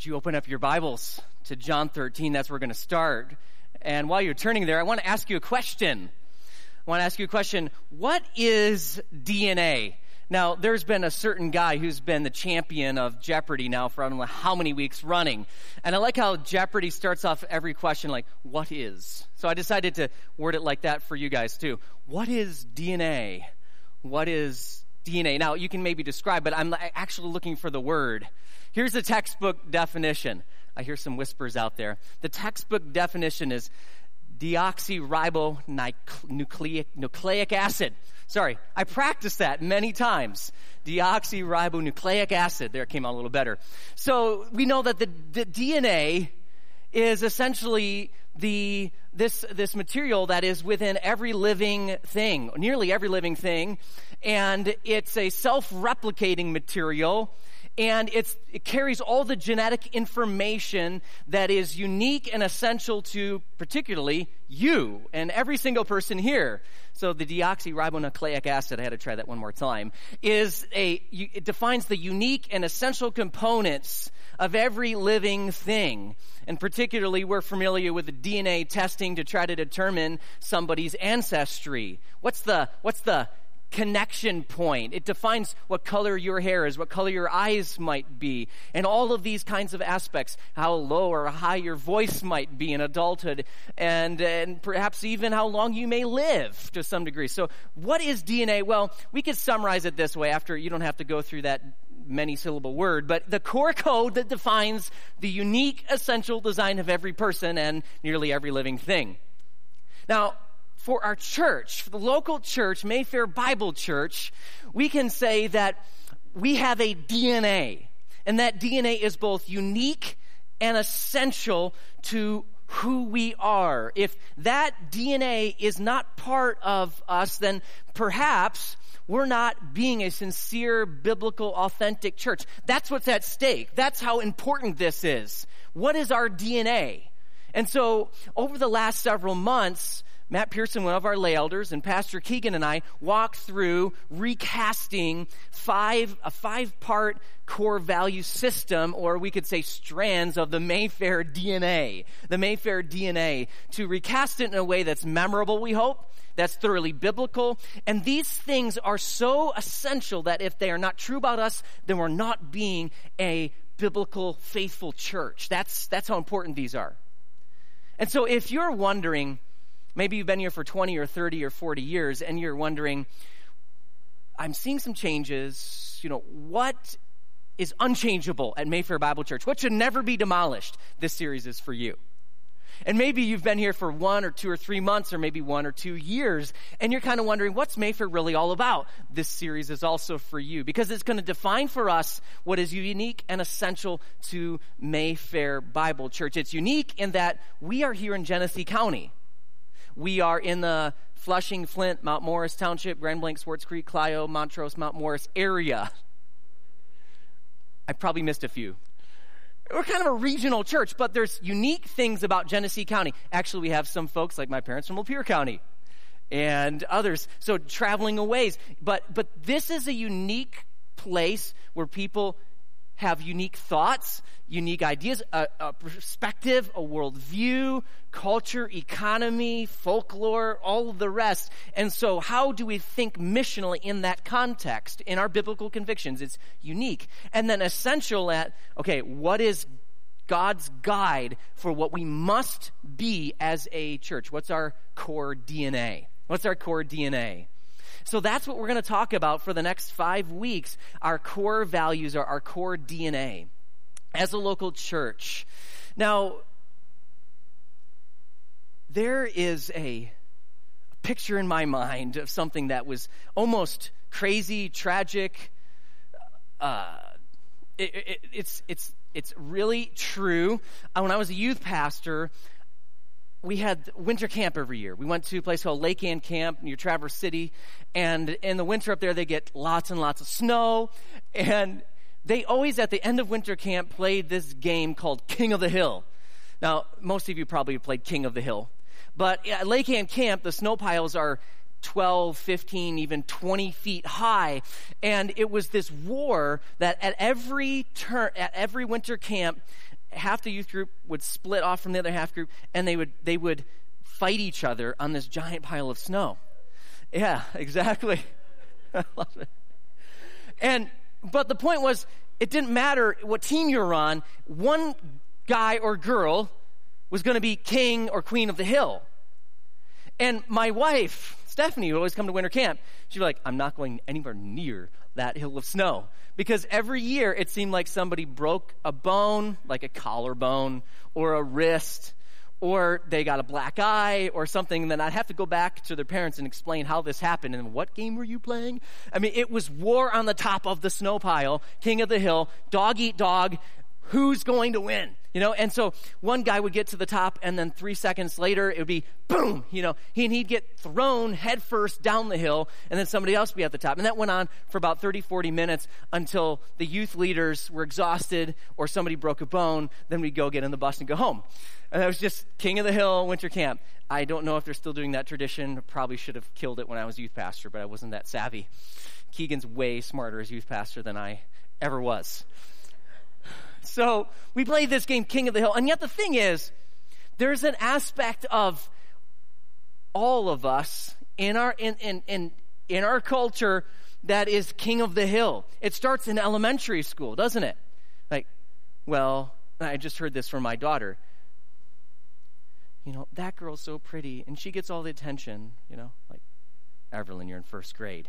you open up your Bibles to John 13? That's where we're going to start. And while you're turning there, I want to ask you a question. What is DNA? Now, there's been a certain guy who's been the champion of Jeopardy now for I don't know how many weeks running. And I like how Jeopardy starts off every question like, what is? So I decided to word it like that for you guys too. What is DNA? What is DNA? Now, you can maybe describe, but I'm actually looking for the word. Here's the textbook definition. I hear some whispers out there. The textbook definition is deoxyribonucleic acid. Sorry, I practiced that many times. Deoxyribonucleic acid. There, it came out a little better. So we know that the DNA is essentially this material that is within every living thing, nearly every living thing, and it's a self-replicating material. And it carries all the genetic information that is unique and essential to particularly you and every single person here. So the deoxyribonucleic acid, I had to try that one more time, it defines the unique and essential components of every living thing. And particularly, we're familiar with the DNA testing to try to determine somebody's ancestry. What's the connection point? It defines what color your hair is, what color your eyes might be, and all of these kinds of aspects, how low or high your voice might be in adulthood, and perhaps even how long you may live to some degree. So what is DNA? Well, we could summarize it this way after you don't have to go through that many-syllable word, but the core code that defines the unique, essential design of every person and nearly every living thing. Now, for our church, for the local church, Mayfair Bible Church, we can say that we have a DNA, and that DNA is both unique and essential to who we are. If that DNA is not part of us, then perhaps we're not being a sincere, biblical, authentic church. That's what's at stake. That's how important this is. What is our DNA? And so, over the last several months, Matt Pearson, one of our lay elders, and Pastor Keegan and I walked through recasting a five-part core value system, or we could say strands of the Mayfair DNA. The Mayfair DNA, to recast it in a way that's memorable, we hope, that's thoroughly biblical. And these things are so essential that if they are not true about us, then we're not being a biblical, faithful church. That's how important these are. And so if you're wondering, maybe you've been here for 20 or 30 or 40 years, and you're wondering, I'm seeing some changes. What is unchangeable at Mayfair Bible Church? What should never be demolished? This series is for you. And maybe you've been here for 1 or 2 or 3 months, or maybe 1 or 2 years, and you're kind of wondering, what's Mayfair really all about? This series is also for you, because it's going to define for us what is unique and essential to Mayfair Bible Church. It's unique in that we are here in Genesee County. We are in the Flushing, Flint, Mount Morris Township, Grand Blanc, Swartz Creek, Clio, Montrose, Mount Morris area. I probably missed a few. We're kind of a regional church, but there's unique things about Genesee County. Actually, we have some folks like my parents from Lapeer County and others, so traveling a ways. But this is a unique place where people have unique thoughts, unique ideas, a perspective, a worldview, culture, economy, folklore, all of the rest. And so how do we think missionally in that context, in our biblical convictions? It's unique. And then essential what is God's guide for what we must be as a church? What's our core DNA? So that's what we're going to talk about for the next 5 weeks. Our core values are our core DNA as a local church. Now, there is a picture in my mind of something that was almost crazy, tragic. It's really true. When I was a youth pastor, we had winter camp every year. We went to a place called Lake Ann Camp near Traverse City, and in the winter up there, they get lots and lots of snow, and they always, at the end of winter camp, played this game called King of the Hill. Now, most of you probably have played King of the Hill, but at Lake Ann Camp, the snow piles are 12, 15, even 20 feet high, and it was this war that at every winter camp, half the youth group would split off from the other half group, and they would fight each other on this giant pile of snow. Yeah, exactly. I love it. But the point was, it didn't matter what team you were on. One guy or girl was going to be king or queen of the hill. And my wife, Stephanie, who always come to winter camp, she'd be like, I'm not going anywhere near that hill of snow. Because every year it seemed like somebody broke a bone, like a collarbone or a wrist, or they got a black eye or something, and then I'd have to go back to their parents and explain how this happened and what game were you playing? I mean, it was war on the top of the snow pile, king of the hill, dog eat dog, who's going to win? And so one guy would get to the top, and then 3 seconds later, it would be boom, he'd get thrown headfirst down the hill, and then somebody else would be at the top. And that went on for about 30, 40 minutes until the youth leaders were exhausted or somebody broke a bone. Then we'd go get in the bus and go home. And that was just King of the Hill winter camp. I don't know if they're still doing that tradition. Probably should have killed it when I was youth pastor, but I wasn't that savvy. Keegan's way smarter as youth pastor than I ever was. So we played this game, King of the Hill. And yet the thing is, there's an aspect of all of us in our culture that is King of the Hill. It starts in elementary school, doesn't it? I just heard this from my daughter. That girl's so pretty, and she gets all the attention, like, Evelyn, you're in first grade,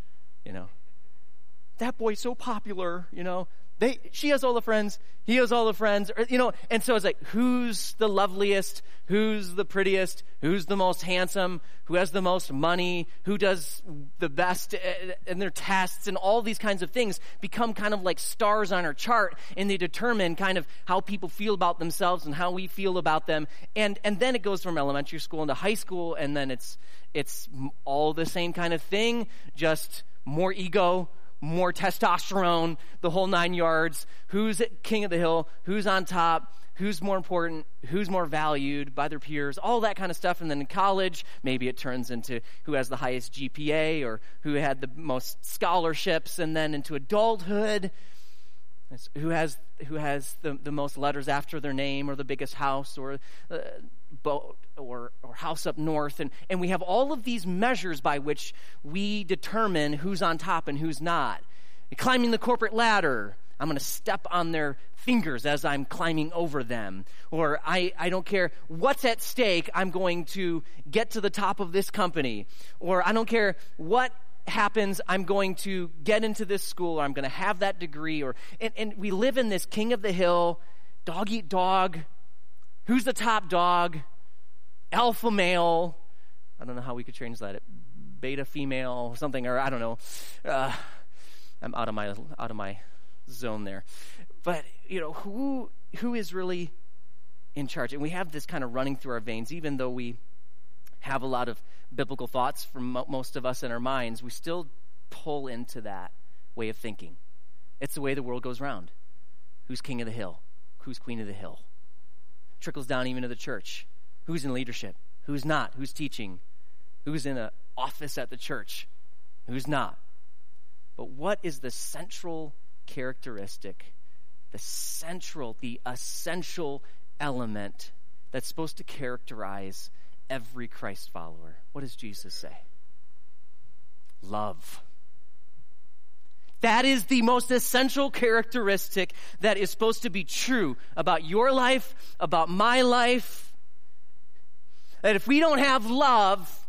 That boy's so popular, she has all the friends, he has all the friends, and so it's like, who's the loveliest, who's the prettiest, who's the most handsome, who has the most money, who does the best in their tests, and all these kinds of things become kind of like stars on our chart, and they determine kind of how people feel about themselves and how we feel about them, and then it goes from elementary school into high school, and then it's all the same kind of thing, just more ego, more testosterone, the whole 9 yards. Who's king of the hill? Who's on top? Who's more important? Who's more valued by their peers? All that kind of stuff. And then in college, maybe it turns into who has the highest GPA or who had the most scholarships. And then into adulthood, who has the most letters after their name or the biggest house or boat or house up north. And we have all of these measures by which we determine who's on top and who's not. Climbing the corporate ladder, I'm going to step on their fingers as I'm climbing over them. Or I don't care what's at stake, I'm going to get to the top of this company. Or I don't care what happens, I'm going to get into this school, or I'm going to have that degree. And we live in this king of the hill, dog eat dog, who's the top dog, alpha male, I don't know how we could change that, beta female, something, or I don't know. I'm out of my zone there. But, who is really in charge? And we have this kind of running through our veins, even though we have a lot of biblical thoughts from most of us in our minds, we still pull into that way of thinking. It's the way the world goes round. Who's king of the hill? Who's queen of the hill? Trickles down even to the church. Who's in leadership? Who's not? Who's teaching? Who's in an office at the church? Who's not? But what is the central characteristic, the essential element that's supposed to characterize every Christ follower? What does Jesus say? Love. That is the most essential characteristic that is supposed to be true about your life, about my life. That if we don't have love,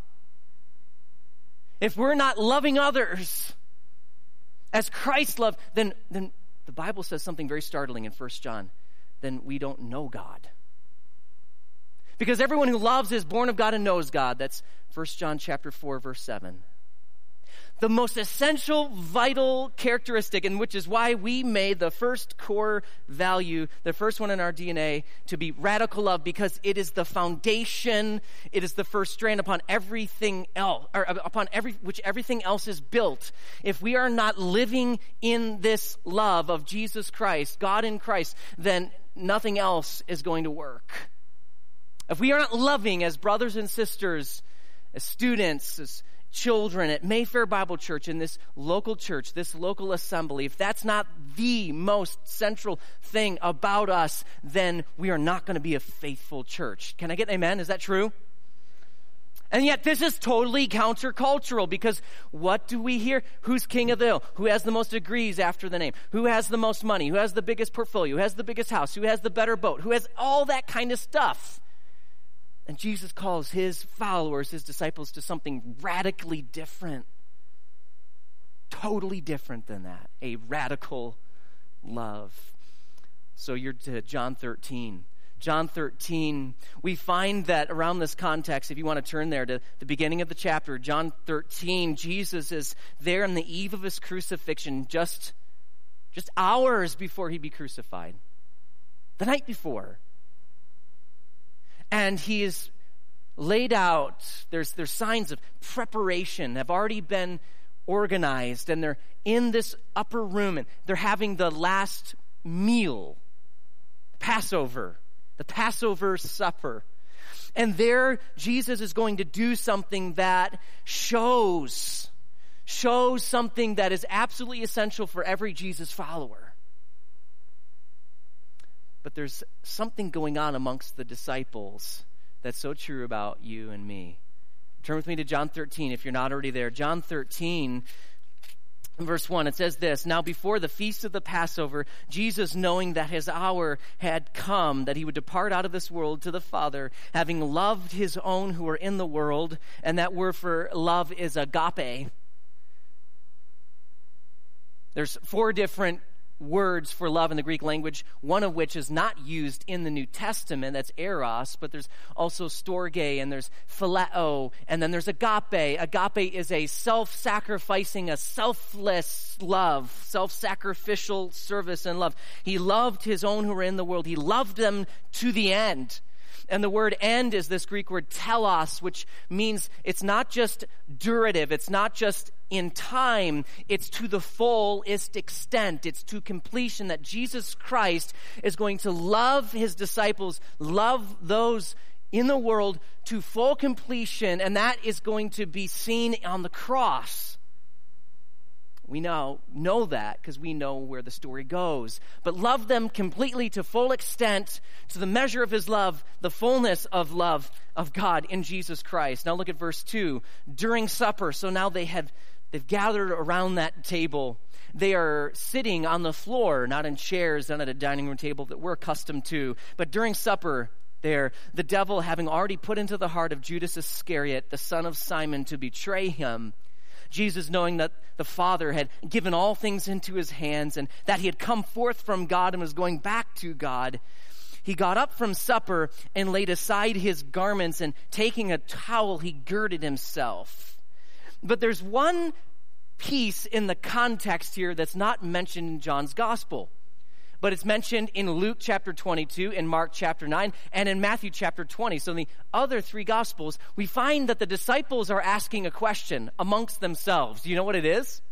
if we're not loving others as Christ loved, then the Bible says something very startling in 1 John. Then we don't know God. Because everyone who loves is born of God and knows God. That's 1 John chapter 4, verse 7. The most essential, vital characteristic, and which is why we made the first core value, the first one in our DNA, to be radical love, because it is the foundation, it is the first strand upon everything else, or upon which everything else is built. If we are not living in this love of Jesus Christ, God in Christ, then nothing else is going to work. If we are not loving as brothers and sisters, as students, as children at Mayfair Bible Church, in this local church, this local assembly, if that's not the most central thing about us, then we are not going to be a faithful church. Can I get an amen? Is that true? And yet this is totally countercultural, because what do we hear? Who's king of the hill? Who has the most degrees after the name? Who has the most money? Who has the biggest portfolio? Who has the biggest house? Who has the better boat? Who has all that kind of stuff? And Jesus calls his followers, his disciples, to something radically different. Totally different than that. A radical love. So you're to John 13. John 13, we find that around this context, if you want to turn there to the beginning of the chapter, John 13, Jesus is there on the eve of his crucifixion, just hours before he'd be crucified. The night before. And he is laid out. There's signs of preparation have already been organized, and they're in this upper room, and they're having the last meal, Passover. The Passover supper. And there, Jesus is going to do something that shows something that is absolutely essential for every Jesus follower. But there's something going on amongst the disciples that's so true about you and me. Turn with me to John 13 if you're not already there. John 13, verse 1, it says this: Now before the feast of the Passover, Jesus, knowing that his hour had come, that he would depart out of this world to the Father, having loved his own who were in the world, and that word for love is agape. There's 4 different words for love in the Greek language, one of which is not used in the New Testament. That's eros, but there's also storge, and there's phileo, and then there's agape. Agape is a self-sacrificing, a selfless love, self-sacrificial service and love. He loved his own who were in the world. He loved them to the end. And the word end is this Greek word telos, which means it's not just durative, it's not just in time, it's to the fullest extent, it's to completion, that Jesus Christ is going to love his disciples, love those in the world to full completion, and that is going to be seen on the cross. We now know that because we know where the story goes. But love them completely to full extent, to the measure of his love, the fullness of love of God in Jesus Christ. Now look at verse 2. During supper, so now they've gathered around that table. They are sitting on the floor, not in chairs, not at a dining room table that we're accustomed to. But during supper, there, the devil having already put into the heart of Judas Iscariot, the son of Simon, to betray him, Jesus, knowing that the Father had given all things into his hands and that he had come forth from God and was going back to God, he got up from supper and laid aside his garments, and taking a towel, he girded himself. But there's one piece in the context here that's not mentioned in John's gospel. But it's mentioned in Luke chapter 22, in Mark chapter 9, and in Matthew chapter 20. So in the other 3 gospels, we find that the disciples are asking a question amongst themselves. Do you know what it is?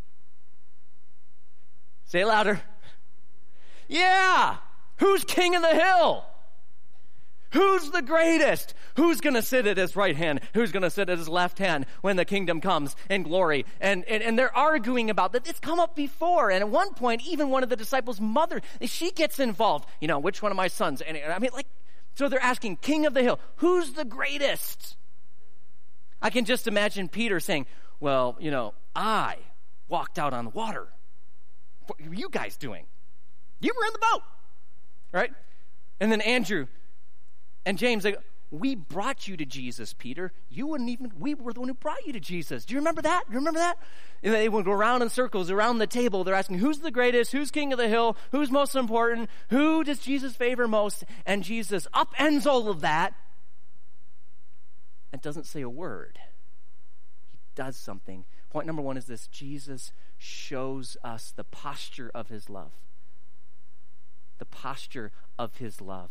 Say it louder. Yeah! Who's king of the hill? Who's the greatest? Who's going to sit at his right hand? Who's going to sit at his left hand when the kingdom comes in glory? And they're arguing about that. It's come up before. And at one point, even one of the disciples' mother, she gets involved. You know, which one of my sons? And I mean, so they're asking, king of the hill, who's the greatest? I can just imagine Peter saying, well, I walked out on the water. What were you guys doing? You were in the boat, right? And then Andrew and James, they go, we brought you to Jesus, Peter. We were the one who brought you to Jesus. Do you remember that? And they would go around in circles around the table. They're asking, who's the greatest? Who's king of the hill? Who's most important? Who does Jesus favor most? And Jesus upends all of that and doesn't say a word. He does something. Point number 1 is this: Jesus shows us the posture of his love. The posture of his love.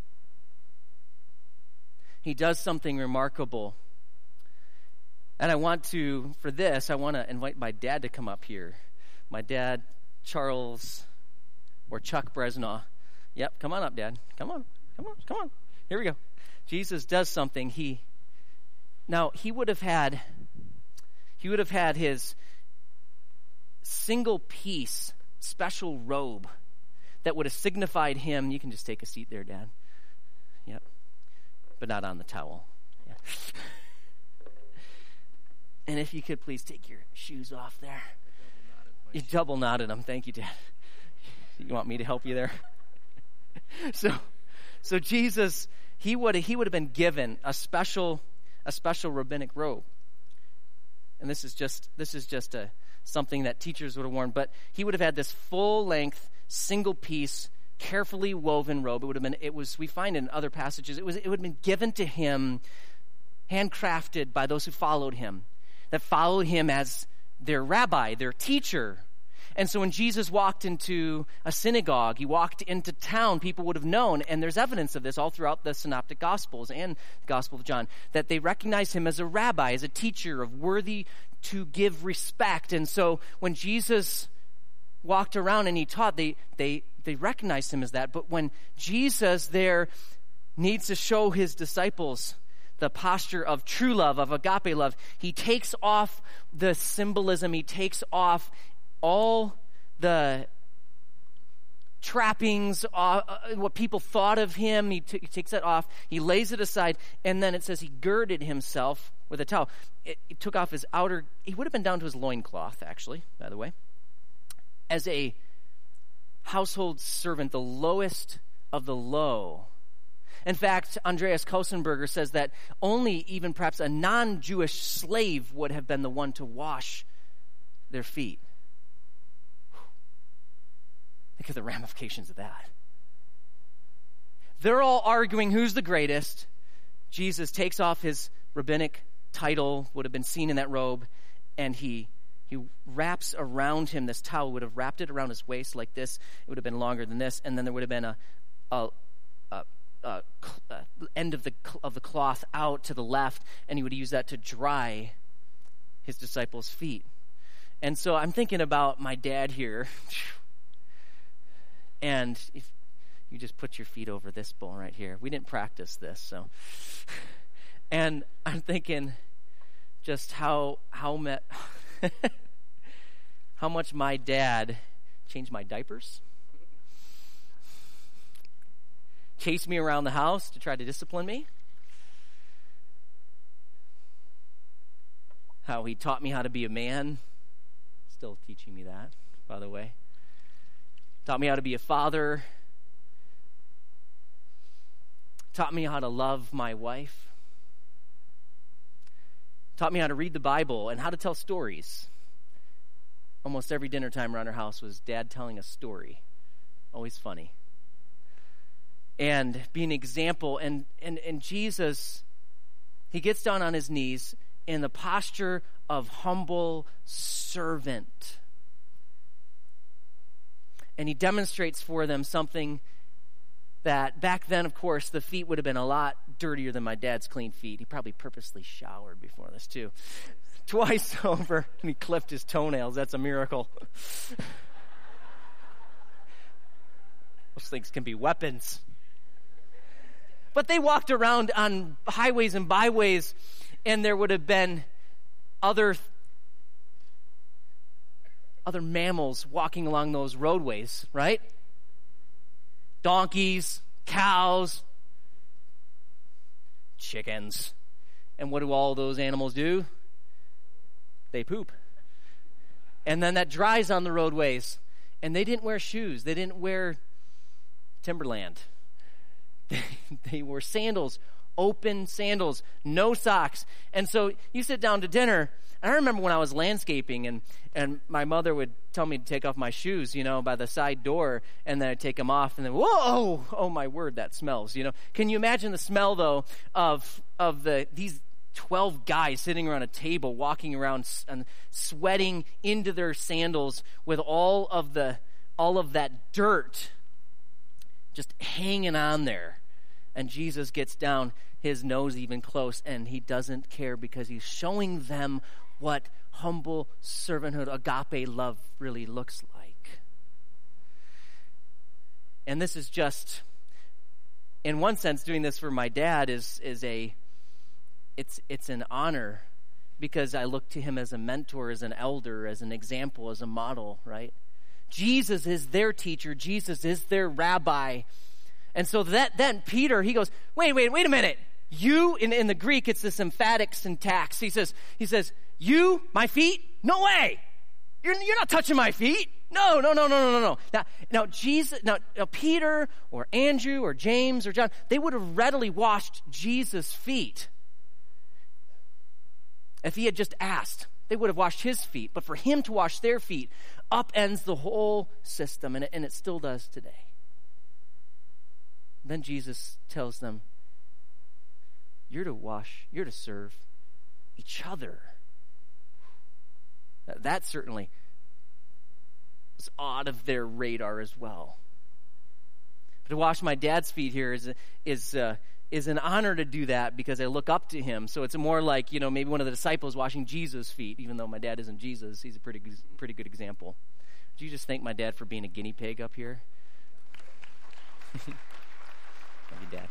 He does something remarkable. And I want to invite my dad to come up here. My dad, Charles, or Chuck Bresnaugh. Yep, come on up, Dad. Come on. Here we go. Jesus does something. He would have had he would have had his single piece special robe that would have signified him. You can just take a seat there, Dad. Yep. But not on the towel. Yeah. And if you could please take your shoes off there. You double knotted them. Thank you, Dad. You want me to help you there? So Jesus, he would have been given a special rabbinic robe. And this is just something that teachers would have worn, but he would have had this full-length, single-piece, carefully woven robe. We find in other passages, it would have been given to him, handcrafted by those who followed him, that followed him as their rabbi, their teacher. And so when Jesus walked into a synagogue, he walked into town, people would have known, and there's evidence of this all throughout the Synoptic Gospels and the Gospel of John, that they recognized him as a rabbi, as a teacher of worthy to give respect. And so when Jesus walked around and he taught, they recognized him as that. But when Jesus there needs to show his disciples the posture of true love, of agape love, he takes off the symbolism, he takes off all the trappings, what people thought of him. He takes that off, he lays it aside, and then it says he girded himself with a towel. He took off his outer, he would have been down to his loincloth, actually, by the way. As a household servant, the lowest of the low. In fact, Andreas Kosenberger says that only even perhaps a non-Jewish slave would have been the one to wash their feet. Think of the ramifications of that. They're all arguing who's the greatest. Jesus takes off his rabbinic title, would have been seen in that robe, and he wraps around him this towel, would have wrapped it around his waist like this. It would have been longer than this, and then there would have been a end of the cloth out to the left, and he would use that to dry his disciples' feet. And so I'm thinking about my dad here. And if you just put your feet over this bowl right here. We didn't practice this, so. And I'm thinking just how much my dad changed my diapers, chased me around the house to try to discipline me, how he taught me how to be a man, still teaching me that, by the way. Taught me how to be a father. Taught me how to love my wife. Taught me how to read the Bible and how to tell stories. Almost every dinner time around our house was Dad telling a story. Always funny. And be an example. And Jesus, he gets down on his knees in the posture of humble servant. And he demonstrates for them something that back then, of course, the feet would have been a lot dirtier than my dad's clean feet. He probably purposely showered before this, too. Twice over, and he clipped his toenails. That's a miracle. Those things can be weapons. But they walked around on highways and byways, and there would have been other mammals walking along those roadways, right? Donkeys, cows, chickens. And what do all those animals do? They poop. And then that dries on the roadways. And they didn't wear shoes. They didn't wear Timberland. They wore sandals, open sandals, no socks. And so you sit down to dinner. I remember when I was landscaping and my mother would tell me to take off my shoes, by the side door, and then I'd take them off, and then, whoa, oh my word, that smells, Can you imagine the smell, though, of these 12 guys sitting around a table, walking around and sweating into their sandals with all of that dirt just hanging on there. And Jesus gets down, his nose even close, and he doesn't care because he's showing them what humble servanthood, agape love really looks like. And this is just, in one sense, doing this for my dad it's an honor because I look to him as a mentor, as an elder, as an example, as a model, right? Jesus is their teacher. Jesus is their rabbi. And so then Peter, he goes, wait a minute. You, in the Greek, it's this emphatic syntax. He says, you, my feet? No way. You're not touching my feet. No. Now Peter or Andrew or James or John, they would have readily washed Jesus' feet. If he had just asked, they would have washed his feet. But for him to wash their feet upends the whole system, and it still does today. Then Jesus tells them, you're to serve each other. That certainly is out of their radar as well. But to wash my dad's feet here is an honor to do that because I look up to him. So it's more like, maybe one of the disciples washing Jesus' feet, even though my dad isn't Jesus. He's a pretty good example. Would you just thank my dad for being a guinea pig up here? Love you, Dad.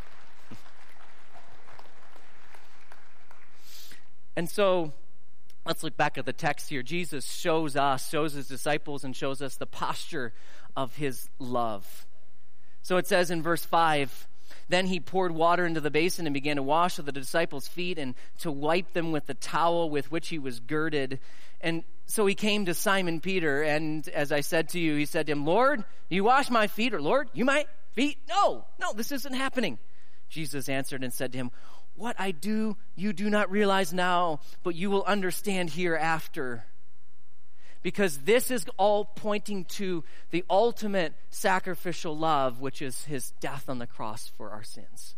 And so let's look back at the text here. Jesus shows his disciples, and shows us the posture of his love. So it says in verse 5, then he poured water into the basin and began to wash the disciples' feet and to wipe them with the towel with which he was girded. And so he came to Simon Peter, and as I said to you, he said to him, Lord, you wash my feet? Or Lord, you my feet? No, this isn't happening. Jesus answered and said to him, what I do, you do not realize now, but you will understand hereafter. Because this is all pointing to the ultimate sacrificial love, which is his death on the cross for our sins.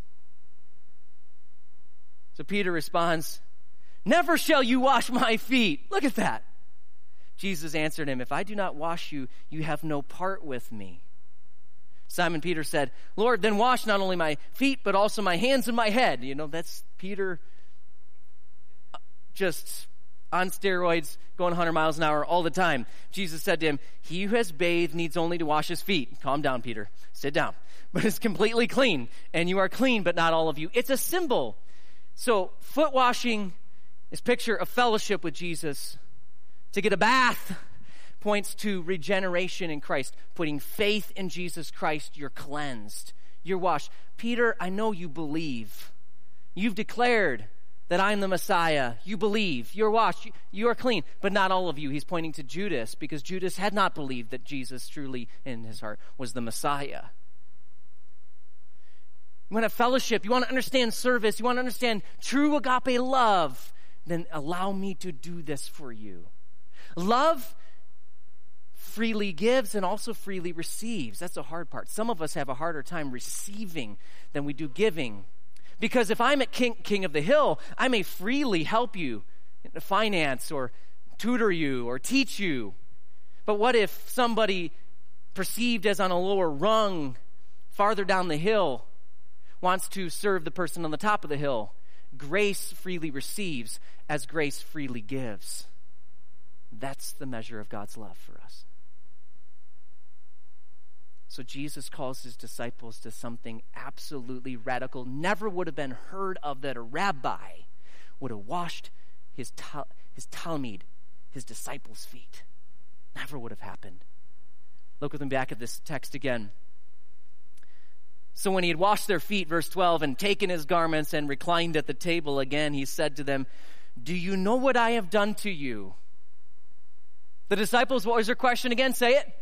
So Peter responds, never shall you wash my feet. Look at that. Jesus answered him, if I do not wash you, you have no part with me. Simon Peter said, Lord, then wash not only my feet, but also my hands and my head. That's Peter just on steroids, going 100 miles an hour all the time. Jesus said to him, he who has bathed needs only to wash his feet. Calm down, Peter. Sit down. But it's completely clean. And you are clean, but not all of you. It's a symbol. So foot washing is a picture of fellowship with Jesus. To get a bath points to regeneration in Christ. Putting faith in Jesus Christ, you're cleansed. You're washed. Peter, I know you believe. You've declared that I'm the Messiah. You believe. You're washed. You are clean. But not all of you. He's pointing to Judas because Judas had not believed that Jesus truly in his heart was the Messiah. You want to fellowship. You want to understand service. You want to understand true agape love. Then allow me to do this for you. Love freely gives and also freely receives. That's the hard part. Some of us have a harder time receiving than we do giving. Because if I'm at King of the Hill, I may freely help you in finance or tutor you or teach you. But what if somebody perceived as on a lower rung farther down the hill wants to serve the person on the top of the hill? Grace freely receives as grace freely gives. That's the measure of God's love for us. So Jesus calls his disciples to something absolutely radical. Never would have been heard of that a rabbi would have washed his talmid, his disciples' feet. Never would have happened. Look with me back at this text again. So when he had washed their feet, verse 12, and taken his garments and reclined at the table again, he said to them, do you know what I have done to you? The disciples, what was their question again? Say it.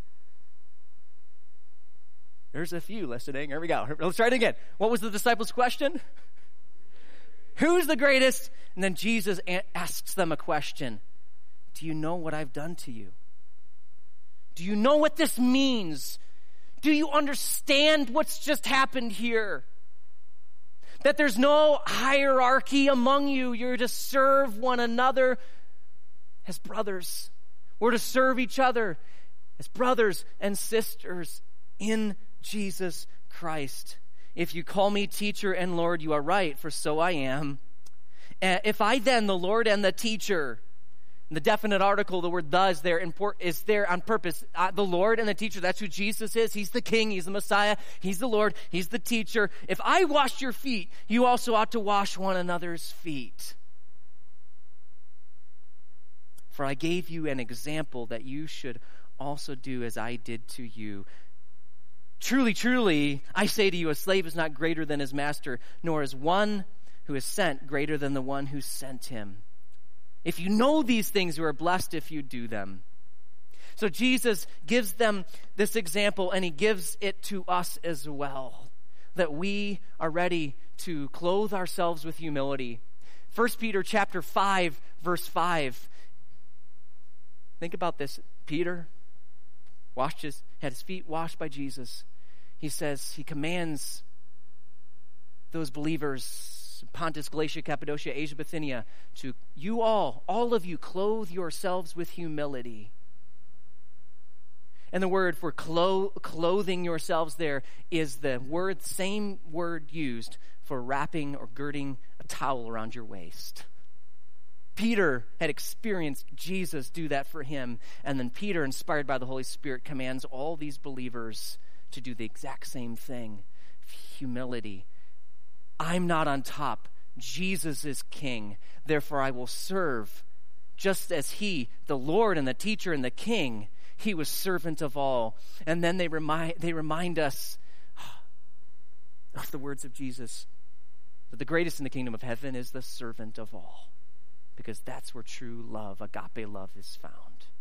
There's a few listening. Here we go. Let's try it again. What was the disciples' question? Who's the greatest? And then Jesus asks them a question. Do you know what I've done to you? Do you know what this means? Do you understand what's just happened here? That there's no hierarchy among you. You're to serve one another as brothers. We're to serve each other as brothers and sisters in Jesus Christ. If you call me teacher and Lord, you are right, for so I am. If I then, the Lord and the teacher, the definite article, the word "the" is there on purpose. The Lord and the teacher, that's who Jesus is. He's the King, he's the Messiah, he's the Lord, he's the teacher. If I washed your feet, you also ought to wash one another's feet. For I gave you an example that you should also do as I did to you. Truly, truly, I say to you, a slave is not greater than his master, nor is one who is sent greater than the one who sent him. If you know these things, you are blessed if you do them. So Jesus gives them this example, and he gives it to us as well, that we are ready to clothe ourselves with humility. 1 Peter chapter 5, verse 5. Think about this. Peter had his feet washed by Jesus. He says, he commands those believers, Pontus, Galatia, Cappadocia, Asia, Bithynia, to you all of you, clothe yourselves with humility. And the word for clothing yourselves there is the same word used for wrapping or girding a towel around your waist. Peter had experienced Jesus do that for him. And then Peter, inspired by the Holy Spirit, commands all these believers to do the exact same thing. Humility. I'm not on top. Jesus is king. Therefore, I will serve. Just as he, the Lord and the teacher and the king, he was servant of all. And then they remind us of the words of Jesus, that the greatest in the kingdom of heaven is the servant of all. Because that's where true love, agape love, is found.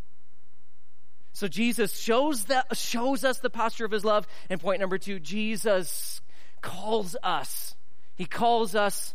So Jesus shows us the posture of his love. And point number 2, Jesus calls us. He calls us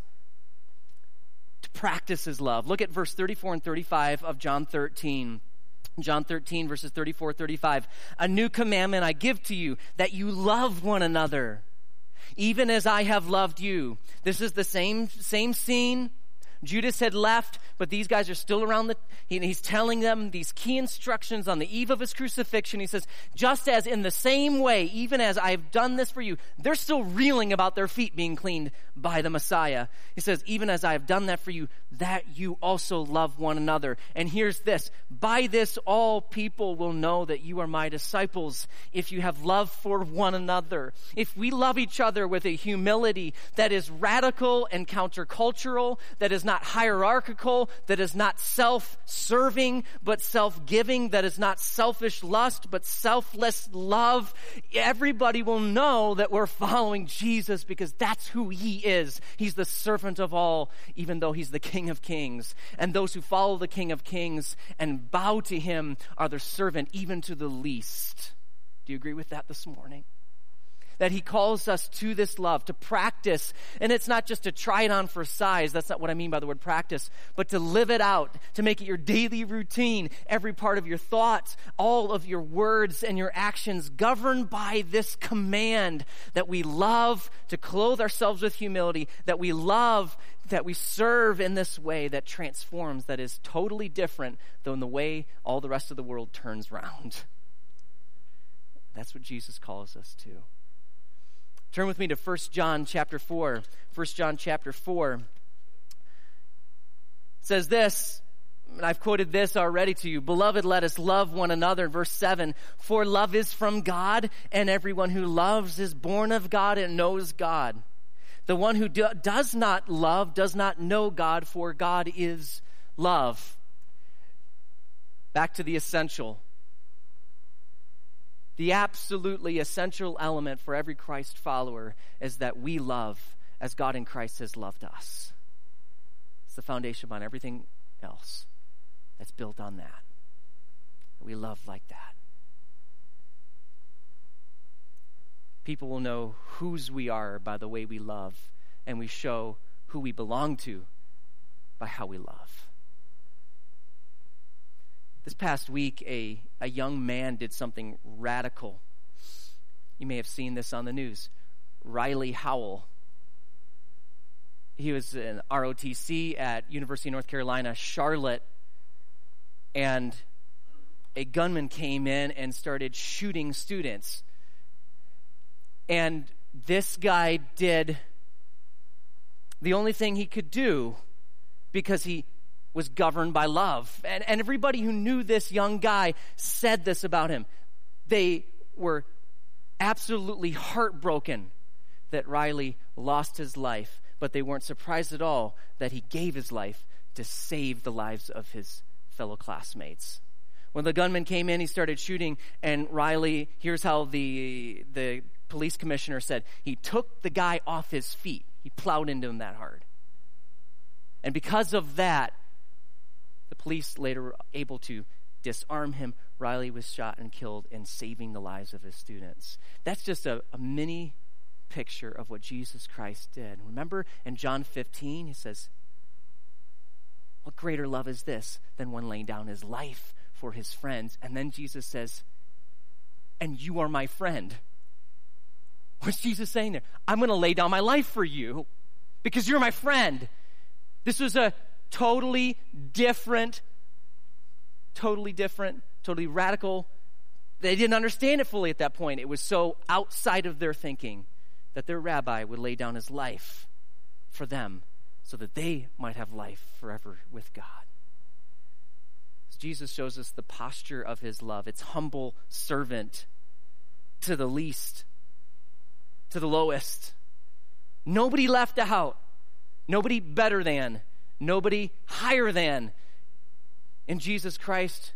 to practice his love. Look at verse 34 and 35 of John 13. John 13, verses 34, 35. A new commandment I give to you, that you love one another, even as I have loved you. This is the same scene. Judas had left, but these guys are still around. He's telling them these key instructions on the eve of his crucifixion. He says, just as in the same way, even as I have done this for you, they're still reeling about their feet being cleaned by the Messiah. He says, even as I have done that for you, that you also love one another. And here's this, by this all people will know that you are my disciples, if you have love for one another. If we love each other with a humility that is radical and countercultural, that is not hierarchical, that is not self-serving, but self-giving, that is not selfish lust, but selfless love, everybody will know that we're following Jesus, because that's who he is. He's the servant of all, even though he's the King of Kings. And those who follow the King of Kings and bow to him are their servant, even to the least. Do you agree with that this morning? That he calls us to this love, to practice. And it's not just to try it on for size. That's not what I mean by the word practice. But to live it out, to make it your daily routine. Every part of your thoughts, all of your words and your actions governed by this command. That we love, to clothe ourselves with humility. That we love, that we serve in this way that transforms, that is totally different than the way all the rest of the world turns around. That's what Jesus calls us to. Turn with me to 1 John chapter 4. 1 John chapter 4 it says this, and I've quoted this already to you. Beloved, let us love one another. Verse 7, for love is from God, and everyone who loves is born of God and knows God. The one who does not love does not know God, for God is love. Back to the essential. The absolutely essential element for every Christ follower is that we love as God in Christ has loved us. It's the foundation on everything else that's built on that. We love like that. People will know whose we are by the way we love, and we show who we belong to by how we love. This past week, a young man did something radical. You may have seen this on the news. Riley Howell. He was in ROTC at University of North Carolina, Charlotte, and a gunman came in and started shooting students. And this guy did the only thing he could do because he was governed by love. And everybody who knew this young guy said this about him. They were absolutely heartbroken that Riley lost his life, but they weren't surprised at all that he gave his life to save the lives of his fellow classmates. When the gunman came in, he started shooting, and Riley, here's how the police commissioner said, he took the guy off his feet. He plowed into him that hard. And because of that, the police later were able to disarm him. Riley was shot and killed in saving the lives of his students. That's just a mini picture of what Jesus Christ did. Remember in John 15, he says, what greater love is this than one laying down his life for his friends? And then Jesus says, and you are my friend. What's Jesus saying there? I'm going to lay down my life for you because you're my friend. This was a totally different, totally radical. They didn't understand it fully at that point. It was so outside of their thinking that their rabbi would lay down his life for them so that they might have life forever with God. Jesus shows us the posture of his love. It's humble servant to the least, to the lowest. Nobody left out. Nobody better than. Nobody higher than. In Jesus Christ,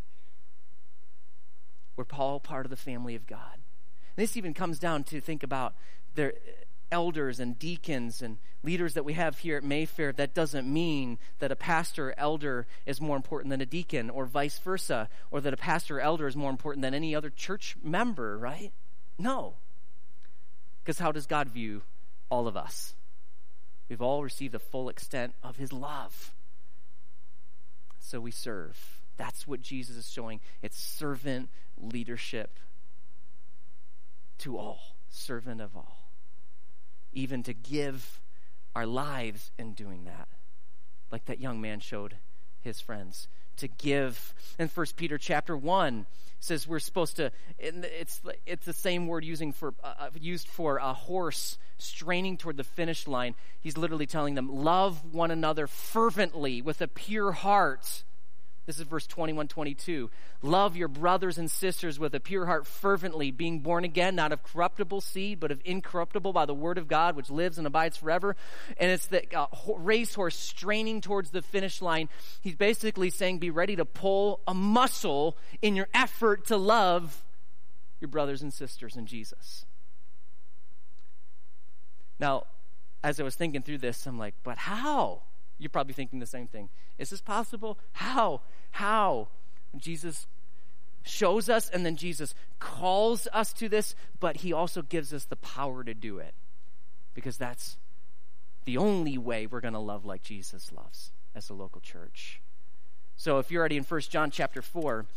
we're all part of the family of God. And this even comes down to think about their elders and deacons and leaders that we have here at Mayfair. That doesn't mean that a pastor or elder is more important than a deacon, or vice versa, or that a pastor or elder is more important than any other church member, right? No. Because how does God view all of us? We've all received the full extent of his love. So we serve. That's what Jesus is showing. It's servant leadership to all, servant of all. Even to give our lives in doing that, like that young man showed his friends. To give. In 1 Peter chapter 1 says we're supposed to, it's the same word used for a horse straining toward the finish line. He's literally telling them, love one another fervently with a pure heart. This is verse 21, 22. Love your brothers and sisters with a pure heart fervently, being born again, not of corruptible seed, but of incorruptible by the word of God, which lives and abides forever. And it's the racehorse straining towards the finish line. He's basically saying, be ready to pull a muscle in your effort to love your brothers and sisters in Jesus. Now, as I was thinking through this, I'm like, but how? You're probably thinking the same thing. Is this possible? How? Jesus shows us, and then Jesus calls us to this, but he also gives us the power to do it. Because that's the only way we're going to love like Jesus loves as a local church. So if you're already in 1 John chapter 4,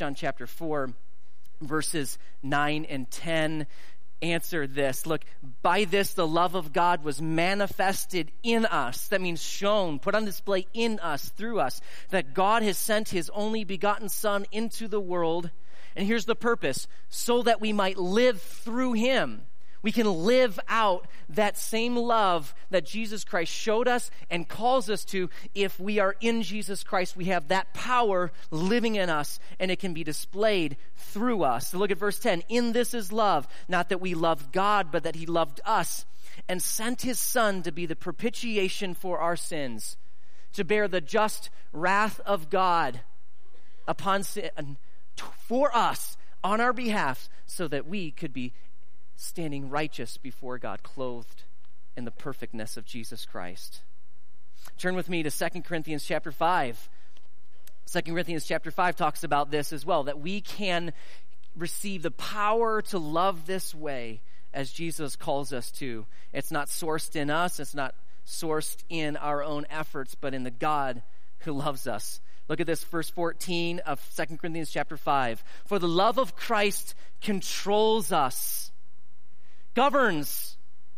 verses 9 and 10, answer this. Look, by this the love of God was manifested in us. That means shown, put on display in us, through us, that God has sent his only begotten Son into the world. And here's the purpose, so that we might live through him. We can live out that same love that Jesus Christ showed us and calls us to. If we are in Jesus Christ, we have that power living in us, and it can be displayed through us. So look at verse 10. In this is love, not that we loved God, but that he loved us and sent his Son to be the propitiation for our sins, to bear the just wrath of God upon sin for us on our behalf, so that we could be standing righteous before God, clothed in the perfectness of Jesus Christ. Turn with me to 2 Corinthians chapter 5. 2 Corinthians chapter 5 talks about this as well, that we can receive the power to love this way as Jesus calls us to. It's not sourced in us, it's not sourced in our own efforts, but in the God who loves us. Look at this, verse 14 of 2 Corinthians chapter 5. For the love of Christ controls us, governs,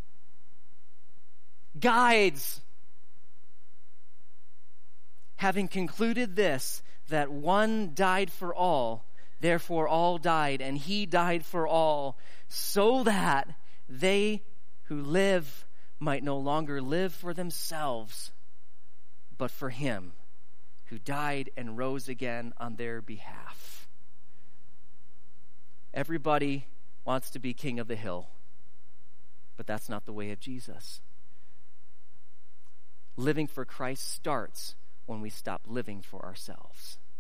guides, having concluded this, that one died for all, therefore all died, and he died for all, so that they who live might no longer live for themselves, but for him who died and rose again on their behalf. Everybody wants to be king of the hill, but that's not the way of Jesus. Living for Christ starts when we stop living for ourselves.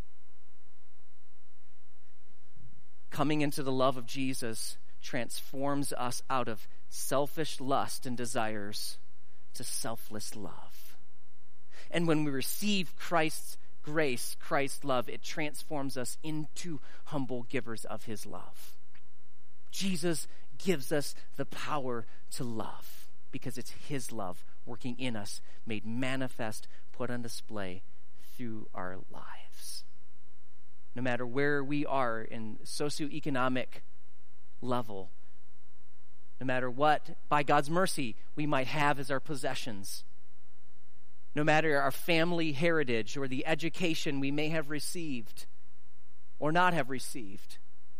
Coming into the love of Jesus transforms us out of selfish lust and desires to selfless love. And when we receive Christ's grace, Christ's love, it transforms us into humble givers of his love. Jesus gives us the power to love because it's his love working in us, made manifest, put on display through our lives. No matter where we are in socioeconomic level, no matter what, by God's mercy, we might have as our possessions, no matter our family heritage or the education we may have received or not have received,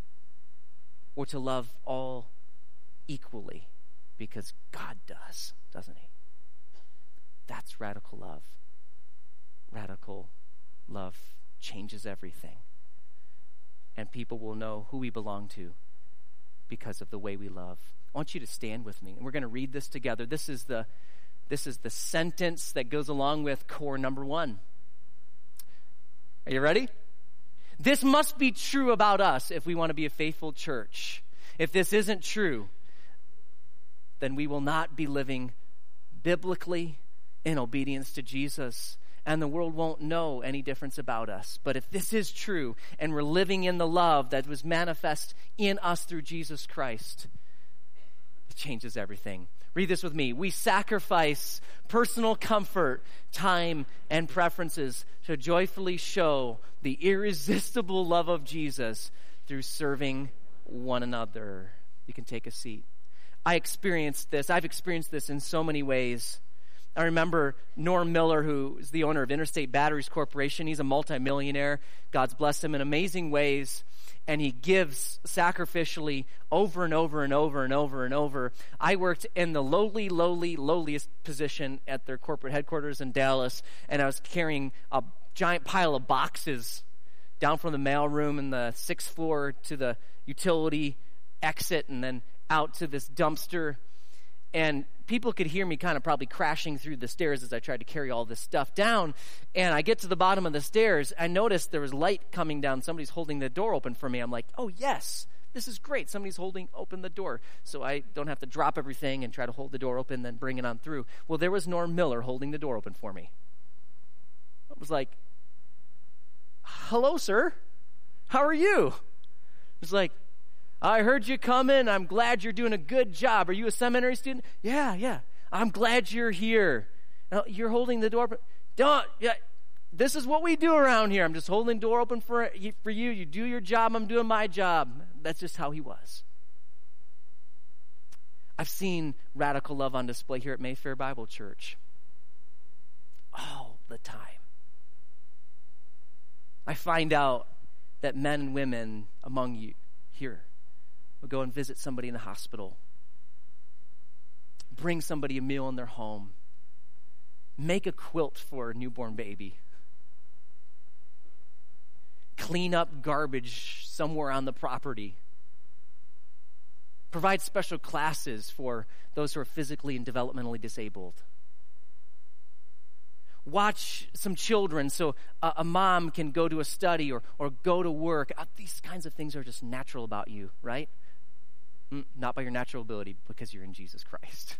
or to love all equally because God does, doesn't he? That's radical love. Radical love changes everything. And people will know who we belong to because of the way we love. I want you to stand with me, and we're going to read this together. This is the sentence that goes along with core number 1. Are you ready? This must be true about us if we want to be a faithful church. If this isn't true, then we will not be living biblically in obedience to Jesus, and the world won't know any difference about us. But if this is true, and we're living in the love that was manifest in us through Jesus Christ, it changes everything. Read this with me. We sacrifice personal comfort, time, and preferences to joyfully show the irresistible love of Jesus through serving one another. You can take a seat. I've experienced this in so many ways. I remember Norm Miller, who is the owner of Interstate Batteries Corporation. He's a multimillionaire. God's blessed him in amazing ways. And he gives sacrificially over and over and over and over and over. I worked in the lowliest position at their corporate headquarters in Dallas, and I was carrying a giant pile of boxes down from the mailroom in the 6th floor to the utility exit and then out to this dumpster. And people could hear me kind of probably crashing through the stairs as I tried to carry all this stuff down. And I get to the bottom of the stairs. I noticed there was light coming down. Somebody's holding the door open for me. I'm like, oh, yes, this is great. Somebody's holding open the door. So I don't have to drop everything and try to hold the door open, then bring it on through. Well, there was Norm Miller holding the door open for me. I was like, hello, sir. How are you? It was like, I heard you coming. I'm glad you're doing a good job. Are you a seminary student? Yeah. I'm glad you're here. Now, you're holding the door. This is what we do around here. I'm just holding the door open for you. You do your job. I'm doing my job. That's just how he was. I've seen radical love on display here at Mayfair Bible Church all the time. I find out that men and women among you here will go and visit somebody in the hospital, bring somebody a meal in their home, make a quilt for a newborn baby, clean up garbage somewhere on the property, provide special classes for those who are physically and developmentally disabled, watch some children so a mom can go to a study or go to work. These kinds of things are just natural about you, right? Not by your natural ability, because you're in Jesus Christ.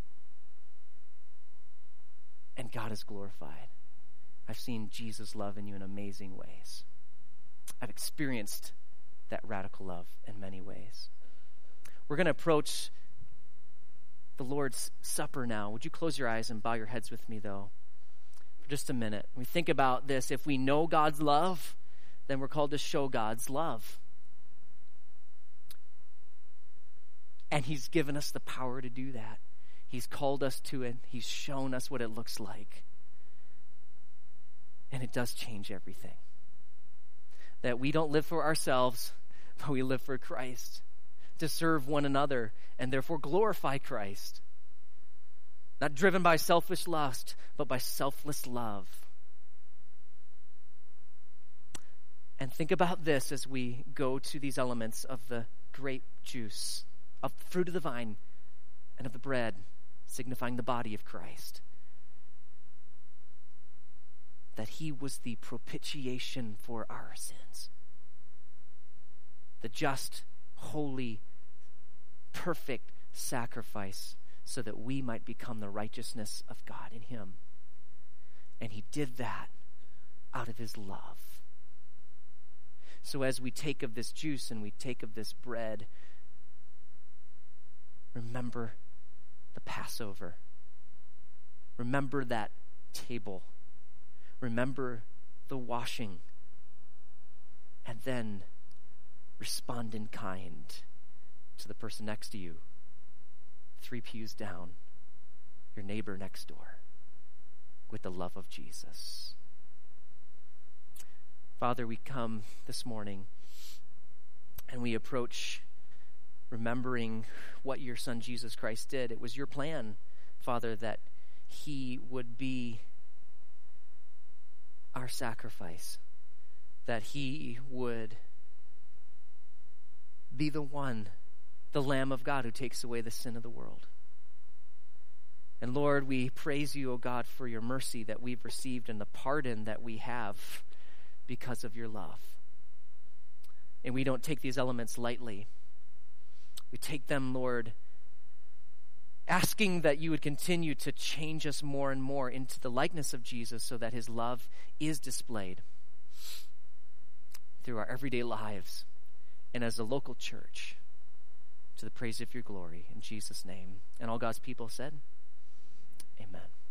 And God is glorified. I've seen Jesus love in you in amazing ways. I've experienced that radical love in many ways. We're going to approach the Lord's Supper now. Would you close your eyes and bow your heads with me, though, for just a minute? When we think about this, if we know God's love, then we're called to show God's love. And he's given us the power to do that. He's called us to it. He's shown us what it looks like. And it does change everything. That we don't live for ourselves, but we live for Christ, to serve one another and therefore glorify Christ. Not driven by selfish lust, but by selfless love. And think about this as we go to these elements of the grape juice, of the fruit of the vine, and of the bread, signifying the body of Christ. That he was the propitiation for our sins. the just, holy, perfect sacrifice so that we might become the righteousness of God in him. And he did that out of his love. So as we take of this juice and we take of this bread, remember the Passover. Remember that table. Remember the washing. And then respond in kind to the person next to you, 3 pews down, your neighbor next door, with the love of Jesus. Father, we come this morning and we approach remembering what your Son Jesus Christ did. It was your plan, Father, that he would be our sacrifice, that he would be the one, the Lamb of God who takes away the sin of the world. And Lord, we praise you, O God, for your mercy that we've received and the pardon that we have because of your love. And we don't take these elements lightly. We take them, Lord, asking that you would continue to change us more and more into the likeness of Jesus so that his love is displayed through our everyday lives and as a local church to the praise of your glory. In Jesus' name. And all God's people said, amen.